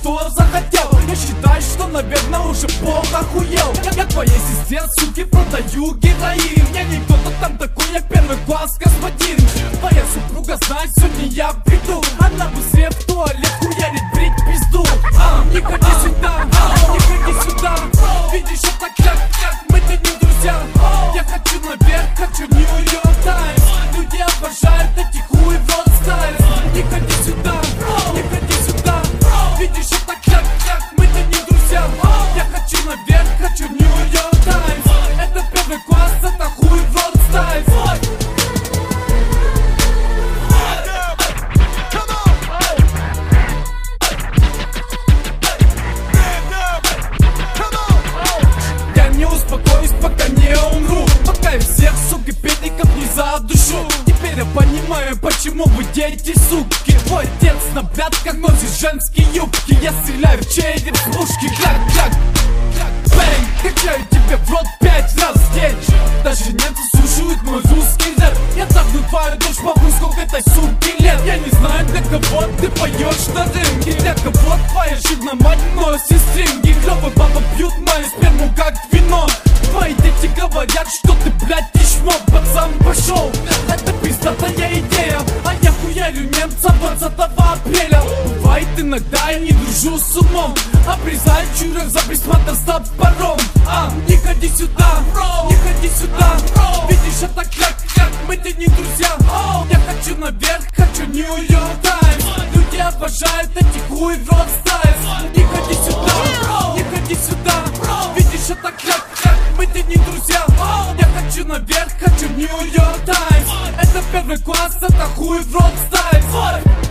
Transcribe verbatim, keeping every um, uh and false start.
что захотел. Я считаю, что, наверное, уже Бог охуел. Я твоей сестре, суки, продаю героин. Я не кто-то там такой, я первый класс господин. Твоя супруга знает, сегодня я приду. Она быстрее в туалет хуярит, брить пизду. А, не ходи сюда, не ходи сюда. Видишь, это как, как мы-то не друзья. Я хочу наверх, хочу Нью-Йорк Таймс. Люди обожают эти хуй в рот стайлс. Не ходи сюда, не ходи сюда. Видишь, это как, как мы-то не друзья. Я хочу наверх, хочу Нью-Йорк Таймс. Это первый класс, это хуй в рот стайлс. Я не успокоюсь, пока не умру. Пока я всех, сука, бедников не задушу. Теперь я понимаю, почему вы дети, суки. Твой отец на пятках носит женские юбки. Я стреляю в череп с пушки. Кляк-кляк, бэнг, качаю тебе в рот пять раз в день. Даже немцы слушают мой русский рэп. Я загну твою дочь, помню, сколько этой суки лет. Я не знаю, для кого ты поешь на рынке. Для кого твоя жирная мать носит стринги. Клёвые баба пьют мою сперму как вино. Твои дети говорят, что ты, блядь, дичмо. Пацан пошел, это пиздатая идея. А я хуярю немца двадцатого апреля. Бывает иногда, я не дружу с умом. Обрезаю чурок за присмотр с топором. А, не ходи сюда, не ходи сюда. Видишь, это как, как мы-то не друзья. Я хочу наверх, хочу Нью-Йорк Таймс. Люди обожают эти хуй в рот стайлс. Не ходи сюда, не ходи сюда. Видишь, это как, как мы-то не друзья. Я хочу наверх, хочу Нью-Йорк Таймс. Это первый класс, это хуй в рот стайлс.